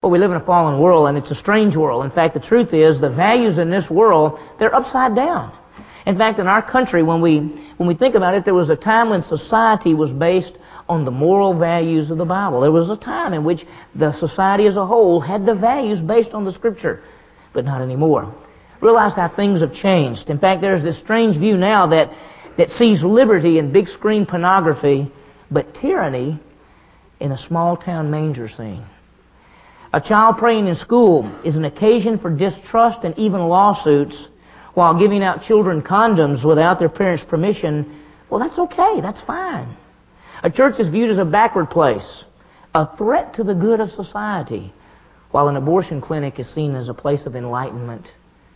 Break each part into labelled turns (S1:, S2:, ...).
S1: Well, we live in a fallen world, and it's a strange world. In fact, the truth is, the values in this world, they're upside down. In fact, in our country, when we think about it, there was a time when society was based on the moral values of the Bible. There was a time in which the society as a whole had the values based on the Scripture, but not anymore. Realize how things have changed. In fact, there's this strange view now that sees liberty in big screen pornography, but tyranny in a small town manger scene. A child praying in school is an occasion for distrust and even lawsuits, while giving out children condoms without their parents' permission. Well, that's okay. That's fine. A church is viewed as a backward place, a threat to the good of society, while an abortion clinic is seen as a place of enlightenment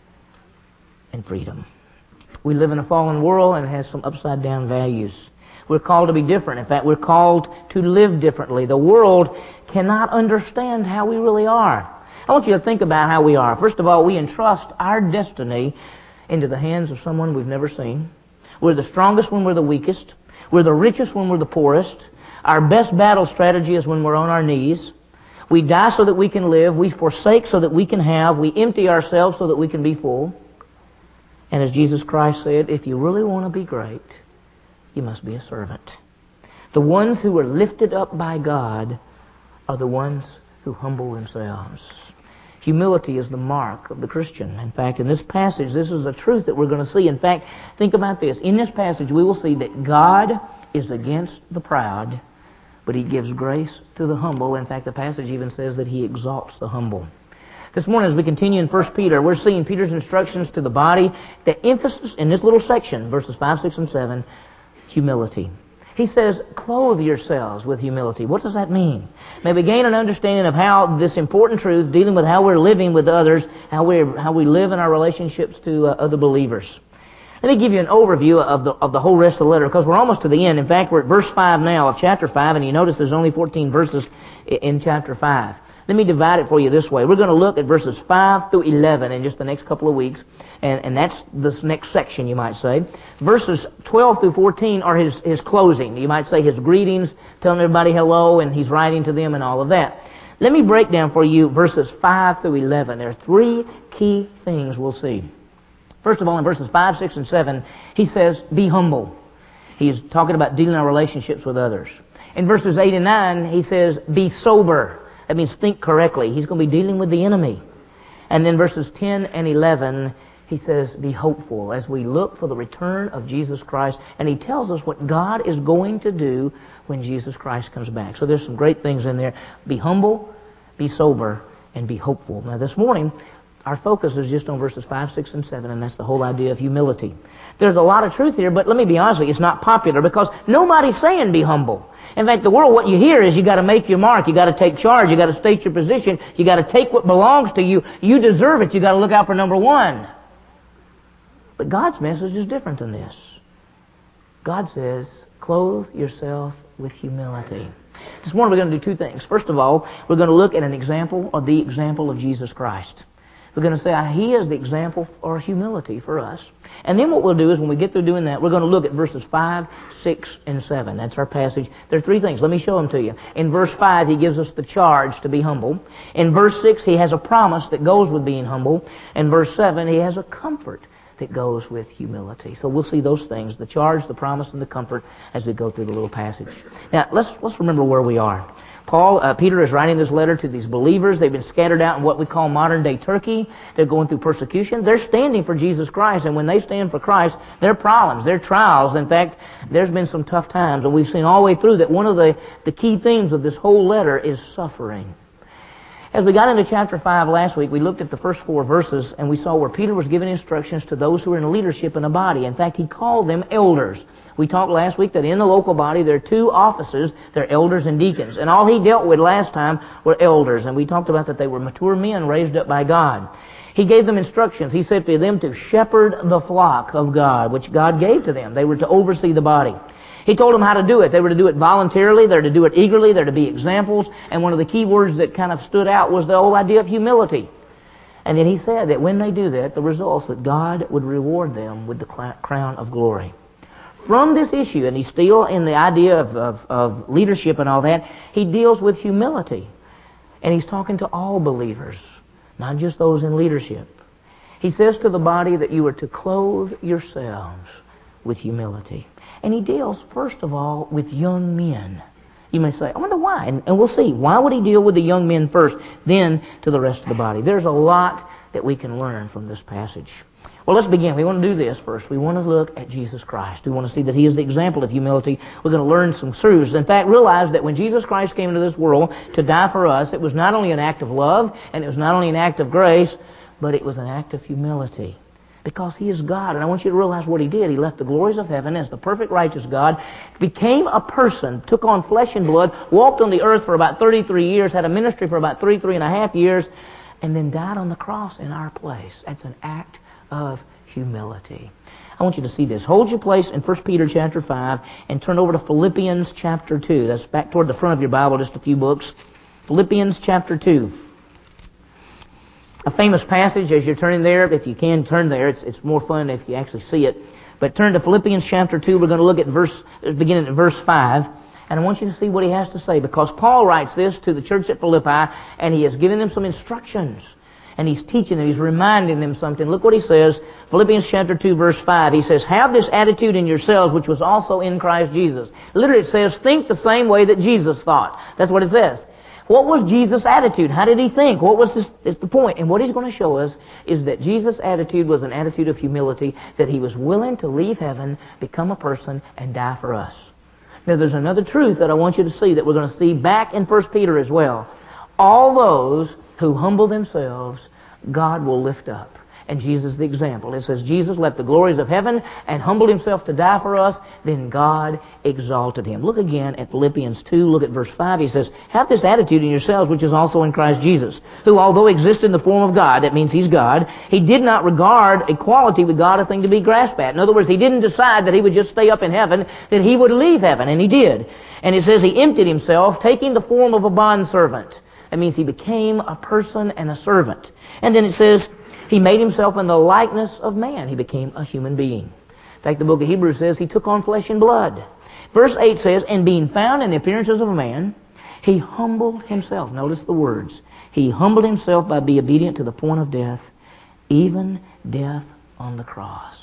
S1: and freedom. We live in a fallen world, and it has some upside-down values. We're called to be different. In fact, we're called to live differently. The world cannot understand how we really are. I want you to think about how we are. First of all, we entrust our destiny into the hands of someone we've never seen. We're the strongest when we're the weakest. We're the richest when we're the poorest. Our best battle strategy is when we're on our knees. We die so that we can live. We forsake so that we can have. We empty ourselves so that we can be full. And as Jesus Christ said, if you really want to be great, you must be a servant. The ones who are lifted up by God are the ones who humble themselves. Humility is the mark of the Christian. In fact, in this passage, this is a truth that we're going to see. In fact, think about this. In this passage, we will see that God is against the proud, but He gives grace to the humble. In fact, the passage even says that He exalts the humble. This morning, as we continue in 1 Peter, we're seeing Peter's instructions to the body. The emphasis in this little section, verses 5, 6, and 7, humility. He says, clothe yourselves with humility. What does that mean? May we gain an understanding of how this important truth, dealing with how we're living with others, how we live in our relationships to other believers. Let me give you an overview of the whole rest of the letter, because we're almost to the end. In fact, we're at verse 5 now of chapter 5, and you notice there's only 14 verses in chapter 5. Let me divide it for you this way. We're going to look at verses 5 through 11 in just the next couple of weeks, and that's this next section, you might say. Verses 12 through 14 are his closing. You might say his greetings, telling everybody hello, and he's writing to them and all of that. Let me break down for you verses 5 through 11. There are three key things we'll see. First of all, in verses 5, 6, and 7, he says, be humble. He's talking about dealing our relationships with others. In verses 8 and 9, he says, be sober. That means think correctly. He's going to be dealing with the enemy. And then verses 10 and 11, he says, be hopeful as we look for the return of Jesus Christ. And he tells us what God is going to do when Jesus Christ comes back. So there's some great things in there. Be humble, be sober, and be hopeful. Now this morning, our focus is just on verses 5, 6, and 7, and that's the whole idea of humility. There's a lot of truth here, but let me be honest with you, it's not popular because nobody's saying be humble. In fact, the world, what you hear is you got to make your mark, you got to take charge, you got to state your position, you got to take what belongs to you, you deserve it, you got to look out for number one. But God's message is different than this. God says, clothe yourself with humility. This morning we're going to do two things. First of all, we're going to look at an example, or the example of Jesus Christ. We're going to say He is the example for humility for us. And then what we'll do is when we get through doing that, we're going to look at verses 5, 6, and 7. That's our passage. There are three things. Let me show them to you. In verse 5, He gives us the charge to be humble. In verse 6, He has a promise that goes with being humble. In verse 7, He has a comfort that goes with humility. So we'll see those things, the charge, the promise, and the comfort as we go through the little passage. Now, let's remember where we are. Peter is writing this letter to these believers. They've been scattered out in what we call modern-day Turkey. They're going through persecution. They're standing for Jesus Christ, and when they stand for Christ, their problems, their trials, in fact, there's been some tough times, and we've seen all the way through that one of the key themes of this whole letter is suffering. As we got into chapter 5 last week, we looked at the first 4 verses, and we saw where Peter was giving instructions to those who are in leadership in a body. In fact, he called them elders. We talked last week that in the local body there are 2 offices. They're elders and deacons. And all he dealt with last time were elders. And we talked about that they were mature men raised up by God. He gave them instructions. He said for them to shepherd the flock of God, which God gave to them. They were to oversee the body. He told them how to do it. They were to do it voluntarily. They're to do it eagerly. They're to be examples. And one of the key words that kind of stood out was the whole idea of humility. And then he said that when they do that, the results that God would reward them with the crown of glory. From this issue, and he's still in the idea of leadership and all that, he deals with humility. And He's talking to all believers, not just those in leadership. He says to the body that you are to clothe yourselves with humility. And He deals, first of all, with young men. You may say, I wonder why. And we'll see. Why would He deal with the young men first, then to the rest of the body? There's a lot that we can learn from this passage. Well, let's begin. We want to do this first. We want to look at Jesus Christ. We want to see that He is the example of humility. We're going to learn some truths. In fact, realize that when Jesus Christ came into this world to die for us, it was not only an act of love, and it was not only an act of grace, but it was an act of humility. Because He is God. And I want you to realize what He did. He left the glories of heaven as the perfect righteous God, became a person, took on flesh and blood, walked on the earth for about 33 years, had a ministry for about 33 and a half years, and then died on the cross in our place. That's an act of humility. I want you to see this. Hold your place in 1 Peter chapter 5 and turn over to Philippians chapter 2. That's back toward the front of your Bible, just a few books. Philippians chapter 2. A famous passage as you're turning there. If you can turn there, it's more fun if you actually see it. But turn to Philippians chapter 2. We're going to look at beginning at verse 5. And I want you to see what he has to say, because Paul writes this to the church at Philippi, and he has given them some instructions. And he's teaching them, he's reminding them something. Look what he says, Philippians chapter 2, verse 5. He says, have this attitude in yourselves, which was also in Christ Jesus. Literally it says, think the same way that Jesus thought. That's what it says. What was Jesus' attitude? How did He think? What was this? Is the point. And what he's going to show us is that Jesus' attitude was an attitude of humility, that He was willing to leave heaven, become a person, and die for us. Now there's another truth that I want you to see that we're going to see back in 1 Peter as well. All those who humble themselves, God will lift up. And Jesus is the example. It says Jesus left the glories of heaven and humbled Himself to die for us. Then God exalted Him. Look again at Philippians 2. Look at verse 5. He says, have this attitude in yourselves, which is also in Christ Jesus, who although existed in the form of God, that means He's God, He did not regard equality with God a thing to be grasped at. In other words, He didn't decide that He would just stay up in heaven, that He would leave heaven. And He did. And it says He emptied Himself, taking the form of a bondservant. That means He became a person and a servant. And then it says, He made Himself in the likeness of man. He became a human being. In fact, the book of Hebrews says He took on flesh and blood. Verse 8 says, and being found in the appearances of a man, He humbled Himself. Notice the words. He humbled Himself by being obedient to the point of death, even death on the cross.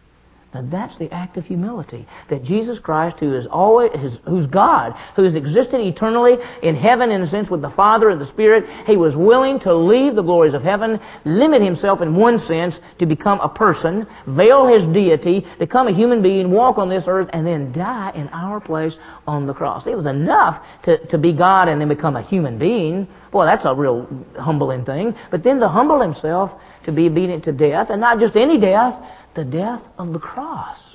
S1: Now that's the act of humility. That Jesus Christ, who is who's God, who has existed eternally in heaven in a sense with the Father and the Spirit, He was willing to leave the glories of heaven, limit Himself in one sense to become a person, veil His deity, become a human being, walk on this earth, and then die in our place on the cross. It was enough to be God and then become a human being. Boy, that's a real humbling thing. But then to humble Himself to be obedient to death, and not just any death, the death of the cross.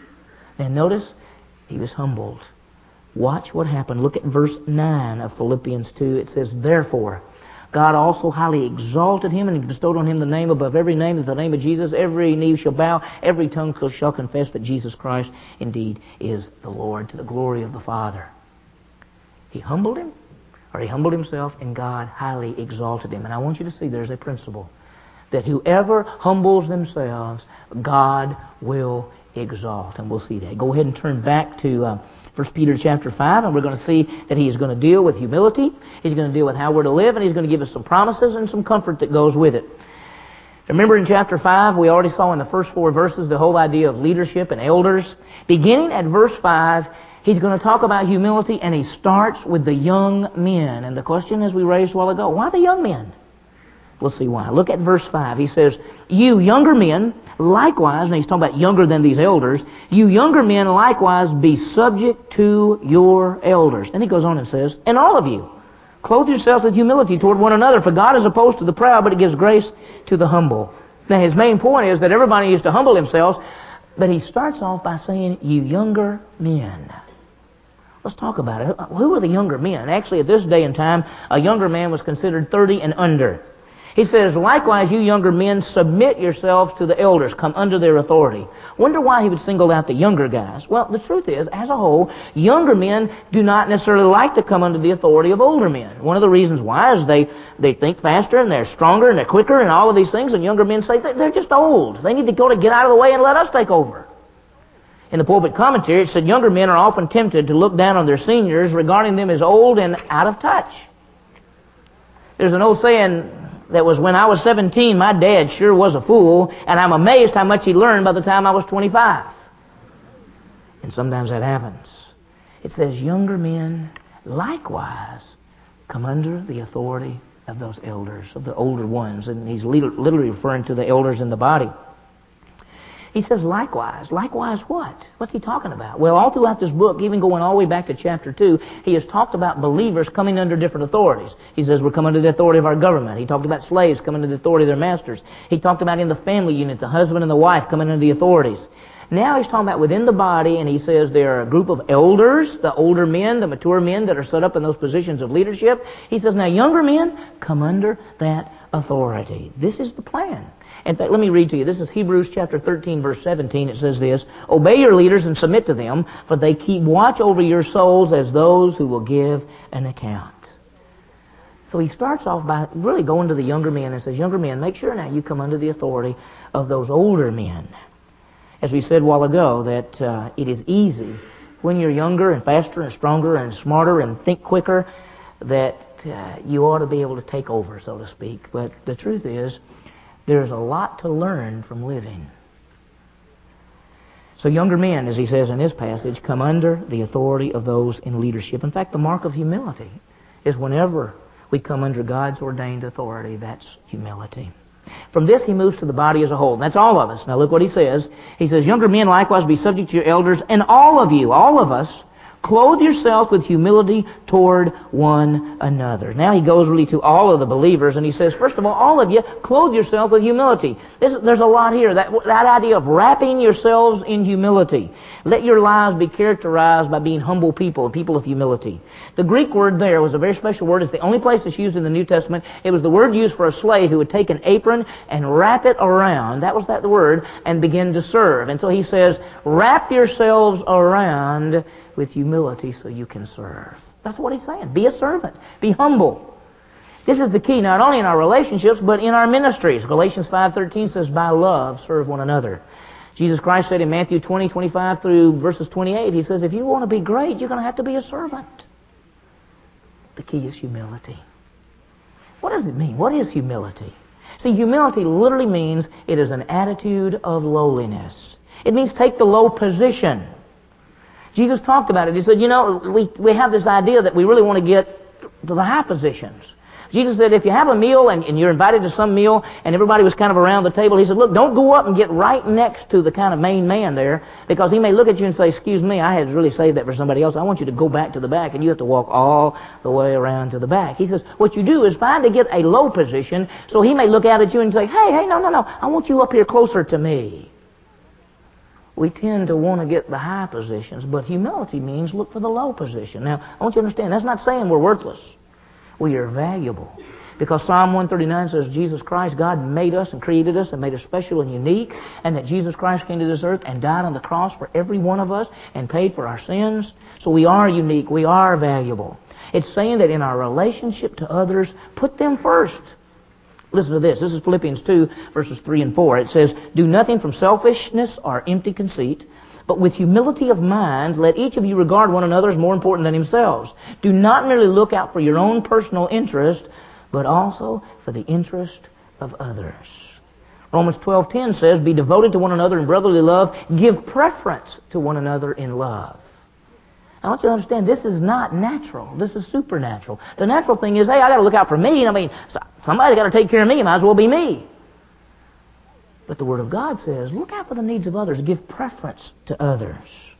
S1: And notice, He was humbled. Watch what happened. Look at verse 9 of Philippians 2. It says, therefore, God also highly exalted Him and bestowed on Him the name above every name, that the name of Jesus every knee shall bow, every tongue shall confess that Jesus Christ indeed is the Lord, to the glory of the Father. He humbled Him, or He humbled Himself, and God highly exalted Him. And I want you to see there's a principle. That whoever humbles themselves, God will exalt. And we'll see that. Go ahead and turn back to 1 Peter chapter 5, and we're going to see that he is going to deal with humility. He's going to deal with how we're to live, and he's going to give us some promises and some comfort that goes with it. Remember in chapter 5, we already saw in the first 4 verses the whole idea of leadership and elders. Beginning at verse 5, he's going to talk about humility, and he starts with the young men. And the question, as we raised a while ago, why the young men? We'll see why. Look at verse 5. He says, you younger men, likewise, and he's talking about younger than these elders, you younger men likewise be subject to your elders. Then he goes on and says, and all of you, clothe yourselves with humility toward one another, for God is opposed to the proud, but He gives grace to the humble. Now his main point is that everybody needs to humble themselves, but he starts off by saying, you younger men. Let's talk about it. Who are the younger men? Actually, at this day and time, a younger man was considered 30 and under. He says, likewise, you younger men, submit yourselves to the elders, come under their authority. Wonder why he would single out the younger guys. Well, the truth is, as a whole, younger men do not necessarily like to come under the authority of older men. One of the reasons why is they think faster and they're stronger and they're quicker and all of these things, and younger men say they're just old. They need to get out of the way and let us take over. In the pulpit commentary, it said younger men are often tempted to look down on their seniors, regarding them as old and out of touch. There's an old saying that was, when I was 17, my dad sure was a fool, and I'm amazed how much he learned by the time I was 25. And sometimes that happens. It says, younger men likewise come under the authority of those elders, of the older ones. And he's literally referring to the elders in the body. He says likewise. Likewise what? What's he talking about? Well, all throughout this book, even going all the way back to chapter 2, he has talked about believers coming under different authorities. He says we're coming under the authority of our government. He talked about slaves coming under the authority of their masters. He talked about in the family unit, the husband and the wife coming under the authorities. Now he's talking about within the body, and he says there are a group of elders, the older men, the mature men that are set up in those positions of leadership. He says, now younger men come under that authority. This is the plan. In fact, let me read to you. This is Hebrews chapter 13, verse 17. It says this, obey your leaders and submit to them, for they keep watch over your souls as those who will give an account. So he starts off by really going to the younger men and says, younger men, make sure now you come under the authority of those older men. As we said a while ago, that it is easy when you're younger and faster and stronger and smarter and think quicker, that you ought to be able to take over, so to speak. But the truth is, there's a lot to learn from living. So younger men, as he says in this passage, come under the authority of those in leadership. In fact, the mark of humility is whenever we come under God's ordained authority, that's humility. From this, he moves to the body as a whole. And that's all of us. Now look what he says. He says, younger men likewise be subject to your elders, and all of you, all of us, clothe yourselves with humility toward one another. Now he goes really to all of the believers, and he says, first of all of you, clothe yourself with humility. There's a lot here. That idea of wrapping yourselves in humility. Let your lives be characterized by being humble people, people of humility. The Greek word there was a very special word. It's the only place it's used in the New Testament. It was the word used for a slave who would take an apron and wrap it around, that was the word, and begin to serve. And so he says, wrap yourselves around with humility so you can serve. That's what he's saying. Be a servant. Be humble. This is the key, not only in our relationships, but in our ministries. Galatians 5:13 says, by love, serve one another. Jesus Christ said in Matthew 20:25 through verses 28, he says, if you want to be great, you're going to have to be a servant. The key is humility. What does it mean? What is humility? See, humility literally means it is an attitude of lowliness. It means take the low position. Jesus talked about it. He said, we have this idea that we really want to get to the high positions. Jesus said, if you have a meal and you're invited to some meal and everybody was kind of around the table, he said, look, don't go up and get right next to the kind of main man there, because he may look at you and say, excuse me, I had really saved that for somebody else. I want you to go back to the back, and you have to walk all the way around to the back. He says, what you do is find to get a low position, so he may look out at you and say, hey, no, I want you up here closer to me. We tend to want to get the high positions, but humility means look for the low position. Now, I want you to understand, that's not saying we're worthless. We are valuable. Because Psalm 139 says Jesus Christ, God made us and created us and made us special and unique, and that Jesus Christ came to this earth and died on the cross for every one of us and paid for our sins. So we are unique. We are valuable. It's saying that in our relationship to others, put them first. Listen to this. This is Philippians 2, verses 3 and 4. It says, do nothing from selfishness or empty conceit, but with humility of mind, let each of you regard one another as more important than themselves. Do not merely look out for your own personal interest, but also for the interest of others. Romans 12:10 says, be devoted to one another in brotherly love. Give preference to one another in love. I want you to understand, this is not natural. This is supernatural. The natural thing is, hey, I got to look out for me. I mean, somebody's got to take care of me. It might as well be me. But the Word of God says, look out for the needs of others. Give preference to others.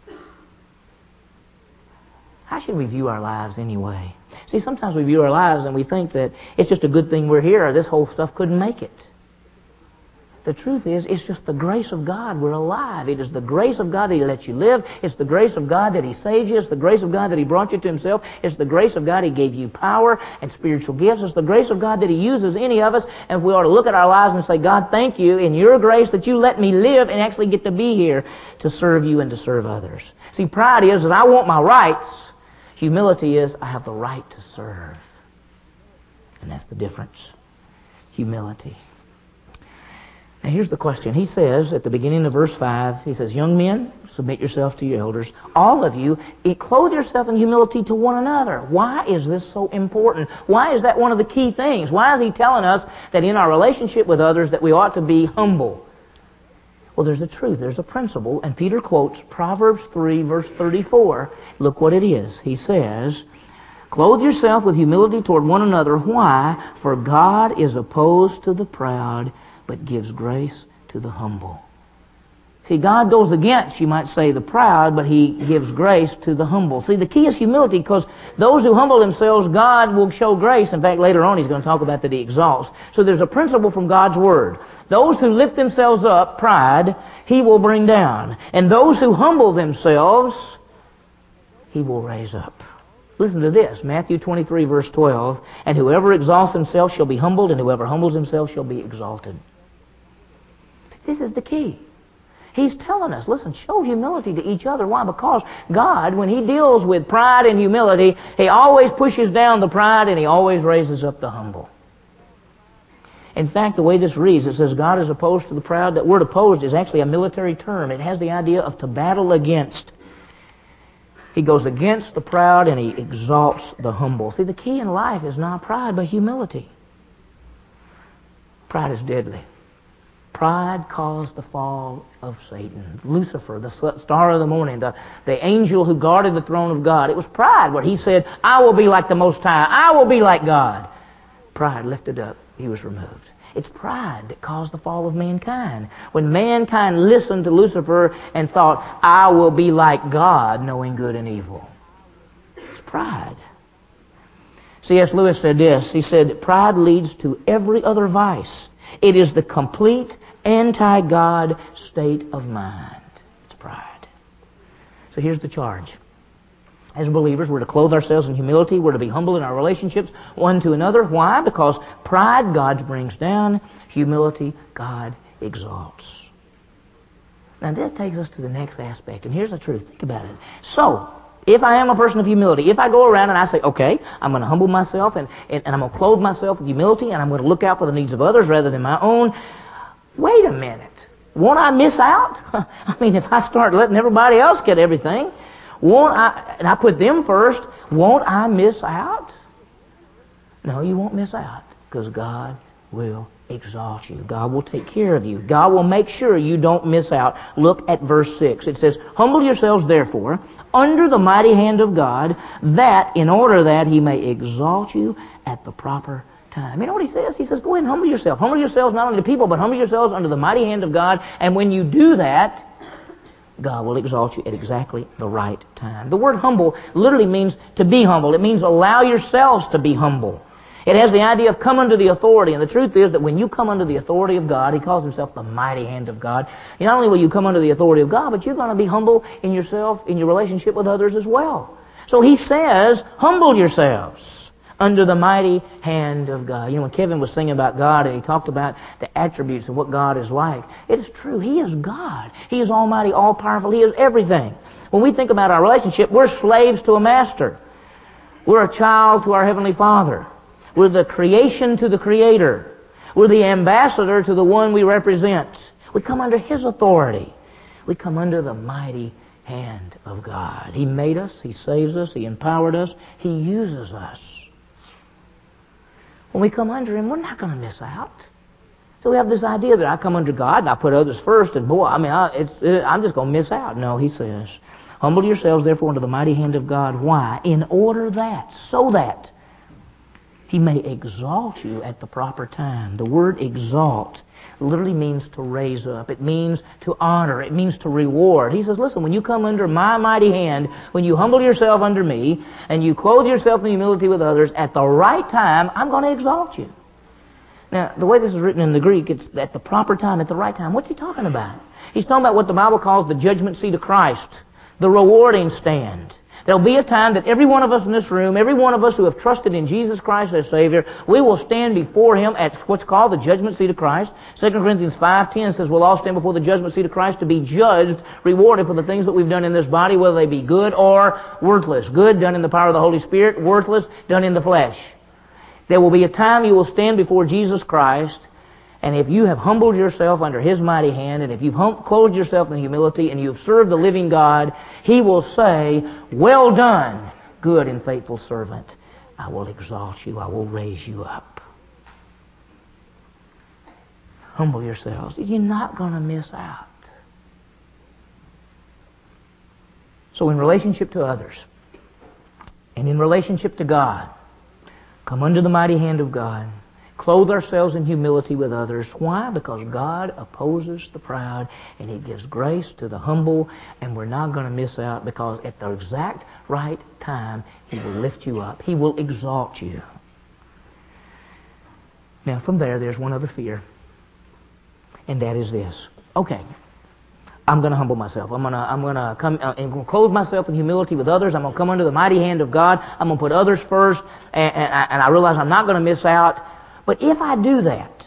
S1: How should we view our lives anyway? See, sometimes we view our lives and we think that it's just a good thing we're here, or this whole stuff couldn't make it. The truth is, it's just the grace of God we're alive. It is the grace of God that He lets you live. It's the grace of God that He saved you. It's the grace of God that He brought you to Himself. It's the grace of God He gave you power and spiritual gifts. It's the grace of God that He uses any of us. And we ought to look at our lives and say, God, thank you in your grace that you let me live and actually get to be here to serve you and to serve others. See, pride is that I want my rights. Humility is I have the right to serve. And that's the difference. Humility. Now here's the question. He says at the beginning of verse 5, he says, young men, submit yourselves to your elders. All of you, clothe yourself in humility to one another. Why is this so important? Why is that one of the key things? Why is he telling us that in our relationship with others that we ought to be humble? Well, there's a truth, there's a principle, and Peter quotes Proverbs 3, verse 34. Look what it is. He says, clothe yourself with humility toward one another. Why? For God is opposed to the proud, but gives grace to the humble. See, God goes against, you might say, the proud, but He gives grace to the humble. See, the key is humility, because those who humble themselves, God will show grace. In fact, later on He's going to talk about that He exalts. So there's a principle from God's Word. Those who lift themselves up, pride, He will bring down. And those who humble themselves, He will raise up. Listen to this, Matthew 23, verse 12. And whoever exalts himself shall be humbled, and whoever humbles himself shall be exalted. This is the key. He's telling us, listen, show humility to each other. Why? Because God, when He deals with pride and humility, He always pushes down the pride and He always raises up the humble. In fact, the way this reads, it says God is opposed to the proud. That word opposed is actually a military term. It has the idea of to battle against. He goes against the proud and He exalts the humble. See, the key in life is not pride, but humility. Pride is deadly. Pride caused the fall of Satan. Lucifer, the star of the morning, the angel who guarded the throne of God. It was pride where he said, I will be like the Most High. I will be like God. Pride lifted up. He was removed. It's pride that caused the fall of mankind. When mankind listened to Lucifer and thought, I will be like God, knowing good and evil. It's pride. C.S. Lewis said this. He said that pride leads to every other vice. It is the complete anti-God state of mind. It's pride. So here's the charge. As believers, we're to clothe ourselves in humility. We're to be humble in our relationships one to another. Why? Because pride, God brings down. Humility, God exalts. Now that takes us to the next aspect. And here's the truth. Think about it. So, if I am a person of humility, if I go around and I say, okay, I'm going to humble myself and I'm going to clothe myself with humility and I'm going to look out for the needs of others rather than my own, wait a minute. Won't I miss out? I mean, if I start letting everybody else get everything, and I put them first, won't I miss out? No, you won't miss out, because God will exalt you. God will take care of you. God will make sure you don't miss out. Look at verse 6. It says, humble yourselves therefore under the mighty hand of God, that in order that He may exalt you at the proper time. You know what He says? He says, go ahead and humble yourself. Humble yourselves not only to people, but humble yourselves under the mighty hand of God. And when you do that, God will exalt you at exactly the right time. The word humble literally means to be humble. It means allow yourselves to be humble. It has the idea of come under the authority. And the truth is that when you come under the authority of God, He calls Himself the mighty hand of God. Not only will you come under the authority of God, but you're going to be humble in yourself, in your relationship with others as well. So He says, humble yourselves under the mighty hand of God. You know, when Kevin was singing about God and he talked about the attributes of what God is like, it is true. He is God. He is almighty, all-powerful. He is everything. When we think about our relationship, we're slaves to a master. We're a child to our Heavenly Father. We're the creation to the Creator. We're the ambassador to the one we represent. We come under His authority. We come under the mighty hand of God. He made us. He saves us. He empowered us. He uses us. When we come under Him, we're not going to miss out. So we have this idea that I come under God and I put others first, and boy, I'm just going to miss out. No, He says, humble yourselves therefore under the mighty hand of God. Why? In order that, so that He may exalt you at the proper time. The word exalt literally means to raise up. It means to honor. It means to reward. He says, listen, when you come under my mighty hand, when you humble yourself under me, and you clothe yourself in humility with others, at the right time, I'm going to exalt you. Now, the way this is written in the Greek, it's at the proper time, at the right time. What's he talking about? He's talking about what the Bible calls the judgment seat of Christ, the rewarding stand. There'll be a time that every one of us in this room, every one of us who have trusted in Jesus Christ as Savior, we will stand before Him at what's called the judgment seat of Christ. 2 Corinthians 5:10 says we'll all stand before the judgment seat of Christ to be judged, rewarded for the things that we've done in this body, whether they be good or worthless. Good, done in the power of the Holy Spirit. Worthless, done in the flesh. There will be a time you will stand before Jesus Christ, And if you have humbled yourself under His mighty hand, and if you've clothed yourself in humility, and you've served the living God, He will say, "Well done, good and faithful servant. I will exalt you. I will raise you up." Humble yourselves. You're not going to miss out. So in relationship to others, and in relationship to God, come under the mighty hand of God. Clothe ourselves in humility with others. Why? Because God opposes the proud and He gives grace to the humble, and we're not going to miss out, because at the exact right time He will lift you up. He will exalt you. Now from there's one other fear, and that is this. Okay, I'm going to humble myself. I'm going to come and clothe myself in humility with others. I'm going to come under the mighty hand of God. I'm going to put others first, and I realize I'm not going to miss out. But if I do that,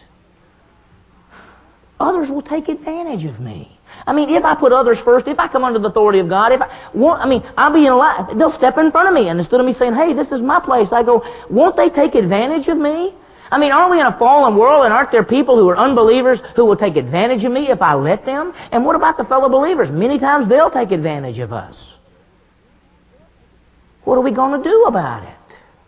S1: others will take advantage of me. I mean, if I put others first, if I come under the authority of God, I'll be in a line. They'll step in front of me, and instead of me saying, "Hey, this is my place," I go, "Won't they take advantage of me?" I mean, aren't we in a fallen world, and aren't there people who are unbelievers who will take advantage of me if I let them? And what about the fellow believers? Many times they'll take advantage of us. What are we going to do about it?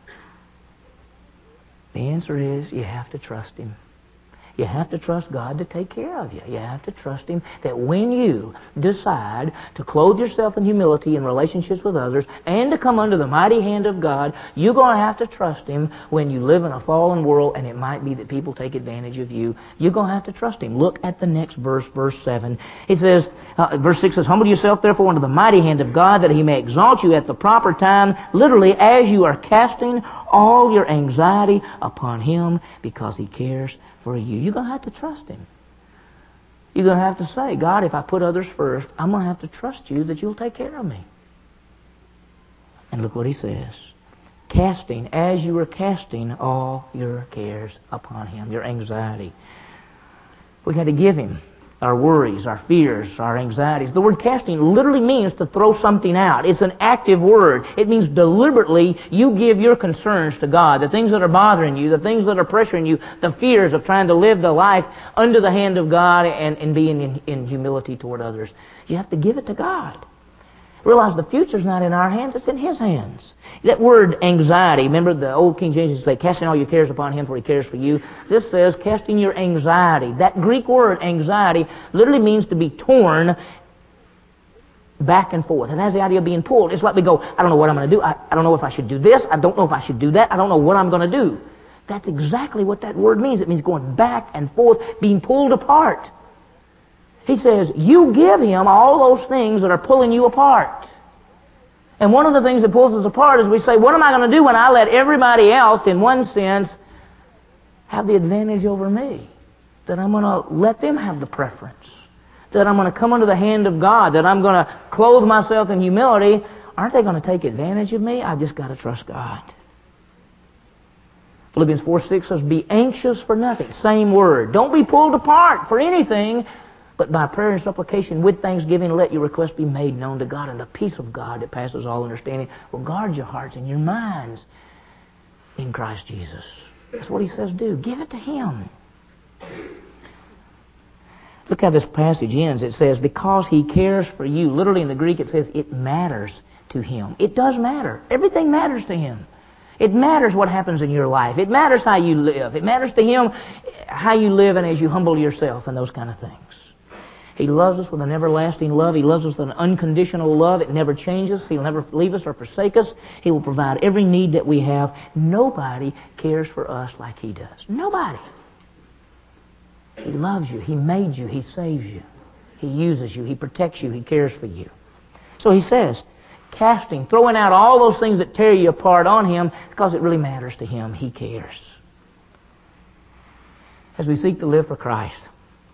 S1: The answer is, you have to trust Him. You have to trust God to take care of you. You have to trust Him that when you decide to clothe yourself in humility in relationships with others and to come under the mighty hand of God, you're going to have to trust Him when you live in a fallen world, and it might be that people take advantage of you. You're going to have to trust Him. Look at the next verse, verse 7. It says, verse 6 says, "Humble yourself therefore under the mighty hand of God, that He may exalt you at the proper time," literally, as you are casting all your anxiety upon Him, because He cares for you. You're going to have to trust Him. You're going to have to say, "God, if I put others first, I'm going to have to trust You that You'll take care of me." And look what He says. Casting, as you are casting all your cares upon Him, your anxiety. We got to give Him our worries, our fears, our anxieties. The word casting literally means to throw something out. It's an active word. It means deliberately you give your concerns to God, the things that are bothering you, the things that are pressuring you, the fears of trying to live the life under the hand of God and being in humility toward others. You have to give it to God. Realize the future's not in our hands, it's in His hands. That word anxiety, remember the old King James used to say, "Casting all your cares upon Him, for He cares for you." This says, casting your anxiety. That Greek word, anxiety, literally means to be torn back and forth. It has the idea of being pulled. It's like we go, "I don't know what I'm going to do. I don't know if I should do this. I don't know if I should do that. I don't know what I'm going to do." That's exactly what that word means. It means going back and forth, being pulled apart. He says, you give Him all those things that are pulling you apart. And one of the things that pulls us apart is we say, what am I going to do when I let everybody else, in one sense, have the advantage over me? That I'm going to let them have the preference. That I'm going to come under the hand of God. That I'm going to clothe myself in humility. Aren't they going to take advantage of me? I've just got to trust God. Philippians 4:6 says, be anxious for nothing. Same word. Don't be pulled apart for anything, but by prayer and supplication with thanksgiving, let your requests be made known to God, and the peace of God that passes all understanding will guard your hearts and your minds in Christ Jesus. That's what he says do. Give it to Him. Look how this passage ends. It says, because He cares for you. Literally in the Greek it says, it matters to Him. It does matter. Everything matters to Him. It matters what happens in your life. It matters how you live. It matters to Him how you live and as you humble yourself and those kind of things. He loves us with an everlasting love. He loves us with an unconditional love. It never changes. He'll never leave us or forsake us. He will provide every need that we have. Nobody cares for us like He does. Nobody. He loves you. He made you. He saves you. He uses you. He protects you. He cares for you. So he says, casting, throwing out all those things that tear you apart on Him because it really matters to Him. He cares. As we seek to live for Christ,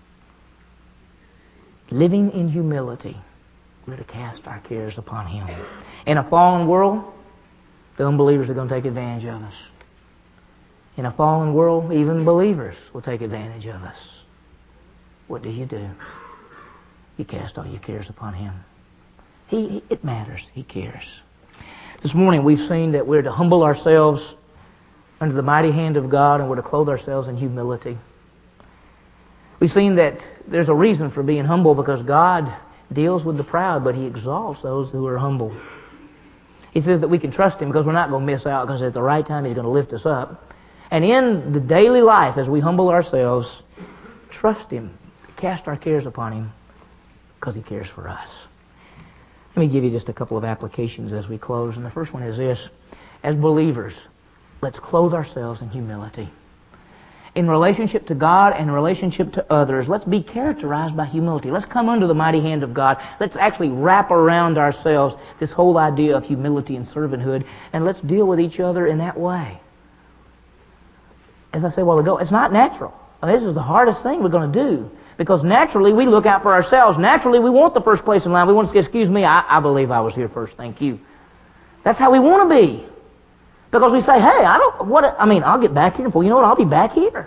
S1: living in humility, we're to cast our cares upon Him. In a fallen world, the unbelievers are going to take advantage of us. In a fallen world, even believers will take advantage of us. What do? You cast all your cares upon Him. It matters. He cares. This morning we've seen that we're to humble ourselves under the mighty hand of God, and we're to clothe ourselves in humility. We've seen that there's a reason for being humble, because God deals with the proud, but He exalts those who are humble. He says that we can trust Him because we're not going to miss out, because at the right time He's going to lift us up. And in the daily life, as we humble ourselves, trust Him, cast our cares upon Him, because He cares for us. Let me give you just a couple of applications as we close. And the first one is this. As believers, let's clothe ourselves in humility. In relationship to God and in relationship to others, let's be characterized by humility. Let's come under the mighty hand of God. Let's actually wrap around ourselves this whole idea of humility and servanthood, and let's deal with each other in that way. As I said a while ago, it's not natural. This is the hardest thing we're going to do, because naturally we look out for ourselves. Naturally we want the first place in line. We want to say, excuse me, I believe I was here first, thank you. That's how we want to be. Because we say, hey, I'll get back here. Well, you know what? I'll be back here.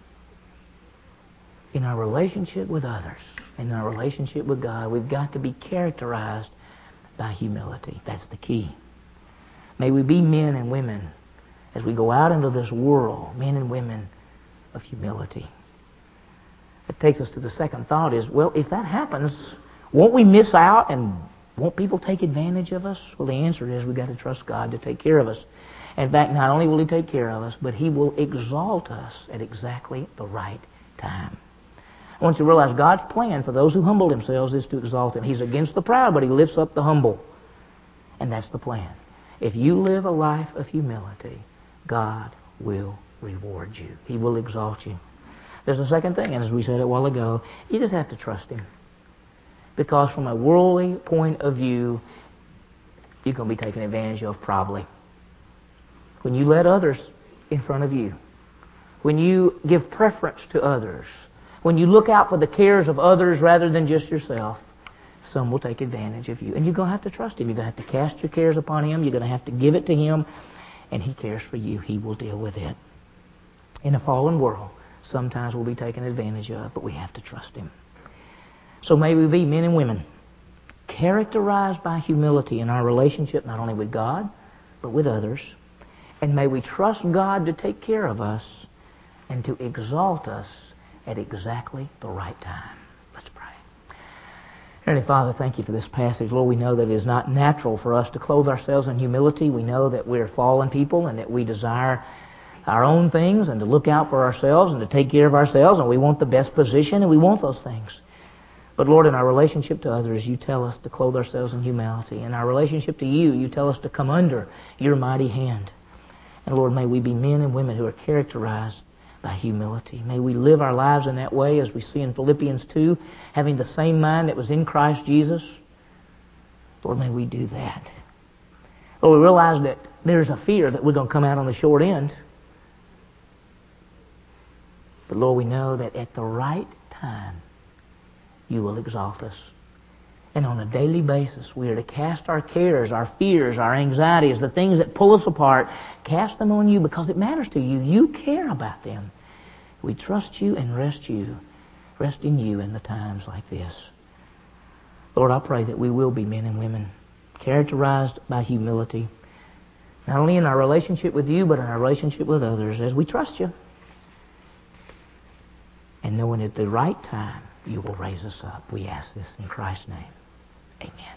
S1: In our relationship with others, in our relationship with God, we've got to be characterized by humility. That's the key. May we be men and women, as we go out into this world, men and women of humility. It takes us to the second thought is, well, if that happens, won't we miss out and won't people take advantage of us? Well, the answer is we've got to trust God to take care of us. In fact, not only will He take care of us, but He will exalt us at exactly the right time. I want you to realize God's plan for those who humble themselves is to exalt Him. He's against the proud, but He lifts up the humble. And that's the plan. If you live a life of humility, God will reward you. He will exalt you. There's a second thing, and as we said a while ago, you just have to trust Him. Because from a worldly point of view, you're going to be taken advantage of probably. When you let others in front of you, when you give preference to others, when you look out for the cares of others rather than just yourself, some will take advantage of you. And you're going to have to trust Him. You're going to have to cast your cares upon Him. You're going to have to give it to Him. And He cares for you. He will deal with it. In a fallen world, sometimes we'll be taken advantage of, but we have to trust Him. So may we be men and women characterized by humility in our relationship not only with God, but with others. And may we trust God to take care of us and to exalt us at exactly the right time. Let's pray. Heavenly Father, thank You for this passage. Lord, we know that it is not natural for us to clothe ourselves in humility. We know that we're fallen people and that we desire our own things and to look out for ourselves and to take care of ourselves, and we want the best position and we want those things. But Lord, in our relationship to others, You tell us to clothe ourselves in humility. In our relationship to You, You tell us to come under Your mighty hand. And Lord, may we be men and women who are characterized by humility. May we live our lives in that way, as we see in Philippians 2, having the same mind that was in Christ Jesus. Lord, may we do that. Lord, we realize that there's a fear that we're going to come out on the short end. But Lord, we know that at the right time, You will exalt us. And on a daily basis, we are to cast our cares, our fears, our anxieties, the things that pull us apart, cast them on You because it matters to You. You care about them. We trust You and rest in You in the times like this. Lord, I pray that we will be men and women characterized by humility, not only in our relationship with You, but in our relationship with others, as we trust You. And knowing at the right time, You will raise us up. We ask this in Christ's name. Amen.